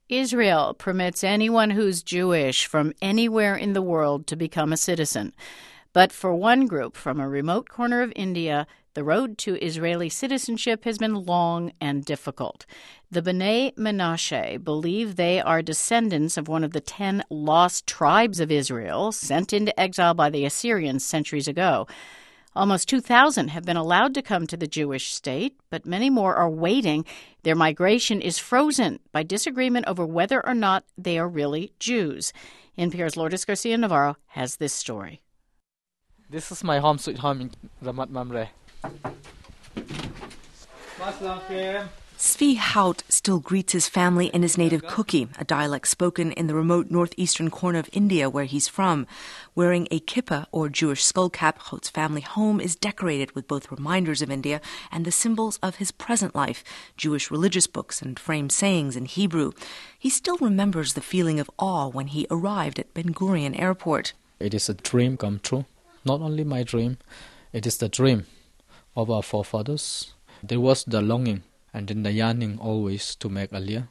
Israel permits anyone who's Jewish from anywhere in the world to become a citizen. But for one group from a remote corner of India, the road to Israeli citizenship has been long and difficult. The Bnei Menashe believe they are descendants of one of the 10 lost tribes of Israel sent into exile by the Assyrians centuries ago. Almost 2,000 have been allowed to come to the Jewish state, but many more are waiting. Their migration is frozen by disagreement over whether or not they are really Jews. NPR's Lourdes Garcia Navarro has this story. This is my home sweet home in Ramat Mamre. Zvi Haut still greets his family in his native Kuki, a dialect spoken in the remote northeastern corner of India where he's from. Wearing a kippah, or Jewish skullcap, Haut's family home is decorated with both reminders of India and the symbols of his present life, Jewish religious books and framed sayings in Hebrew. He still remembers the feeling of awe when he arrived at Ben Gurion Airport. It is a dream come true. Not only my dream, it is the dream of our forefathers. There was the longing and then the yearning always to make Aliyah,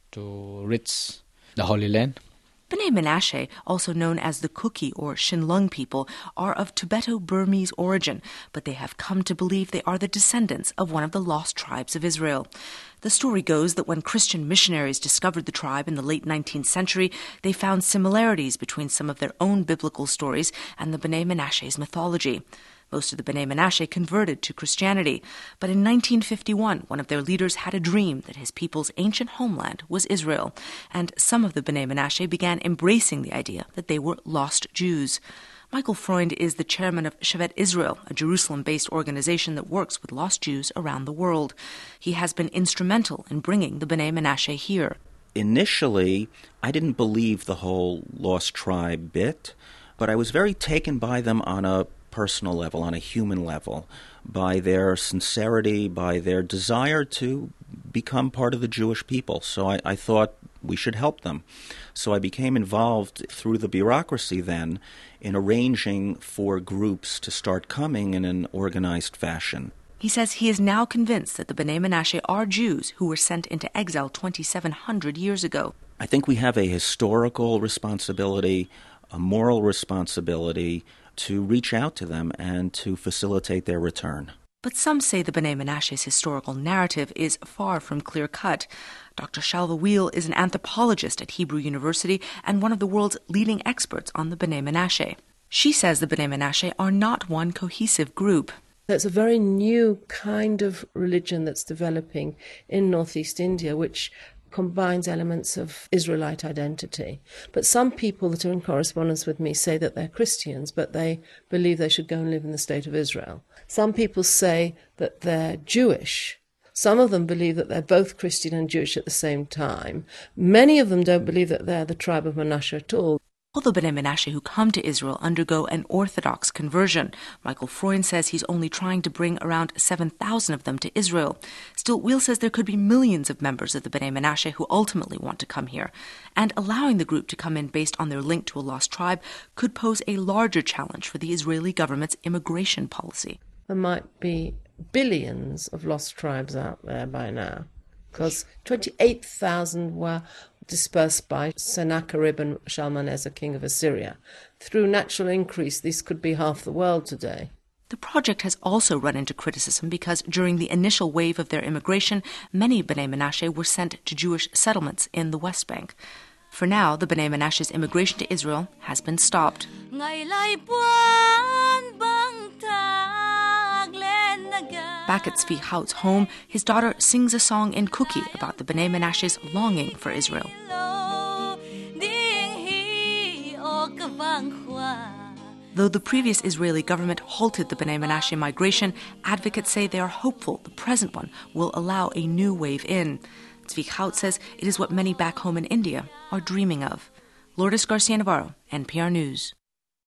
to reach the Holy Land. Bnei Menashe, also known as the Kuki or Shinlung people, are of Tibeto-Burmese origin, but they have come to believe they are the descendants of one of the lost tribes of Israel. The story goes that when Christian missionaries discovered the tribe in the late 19th century, they found similarities between some of their own biblical stories and the Bnei Menashe's mythology. Most of the Bnei Menashe converted to Christianity, but in 1951, one of their leaders had a dream that his people's ancient homeland was Israel, and some of the Bnei Menashe began embracing the idea that they were lost Jews. Michael Freund is the chairman of Shevet Israel, a Jerusalem-based organization that works with lost Jews around the world. He has been instrumental in bringing the Bnei Menashe here. Initially, I didn't believe the whole lost tribe bit, but I was very taken by them on a personal level, on a human level, by their sincerity, by their desire to become part of the Jewish people. So I thought we should help them. So I became involved through the bureaucracy then in arranging for groups to start coming in an organized fashion. He says he is now convinced that the Bnei Menashe are Jews who were sent into exile 2,700 years ago. I think we have a historical responsibility, a moral responsibility to reach out to them and to facilitate their return. But some say the Bnei Menashe's historical narrative is far from clear-cut. Dr. Shalva Weil is an anthropologist at Hebrew University and one of the world's leading experts on the Bnei Menashe. She says the Bnei Menashe are not one cohesive group. It's a very new kind of religion that's developing in northeast India, which combines elements of Israelite identity. But some people that are in correspondence with me say that they're Christians, but they believe they should go and live in the state of Israel. Some people say that they're Jewish. Some of them believe that they're both Christian and Jewish at the same time. Many of them don't believe that they're the tribe of Menashe at all. All the Bnei Menashe who come to Israel undergo an Orthodox conversion. Michael Freund says he's only trying to bring around 7,000 of them to Israel. Still, Weil says there could be millions of members of the Bnei Menashe who ultimately want to come here. And allowing the group to come in based on their link to a lost tribe could pose a larger challenge for the Israeli government's immigration policy. There might be billions of lost tribes out there by now, because 28,000 were dispersed by Sennacherib and Shalmaneser, king of Assyria. Through natural increase, these could be half the world today. The project has also run into criticism because during the initial wave of their immigration, many Bnei Menashe were sent to Jewish settlements in the West Bank. For now, the Bnei Menashe's immigration to Israel has been stopped. Back at Zvi Haut's home, his daughter sings a song in Kuki about the Bnei Menashe's longing for Israel. Though the previous Israeli government halted the Bnei Menashe migration, advocates say they are hopeful the present one will allow a new wave in. Zvi Haut says it is what many back home in India are dreaming of. Lourdes Garcia Navarro, NPR News.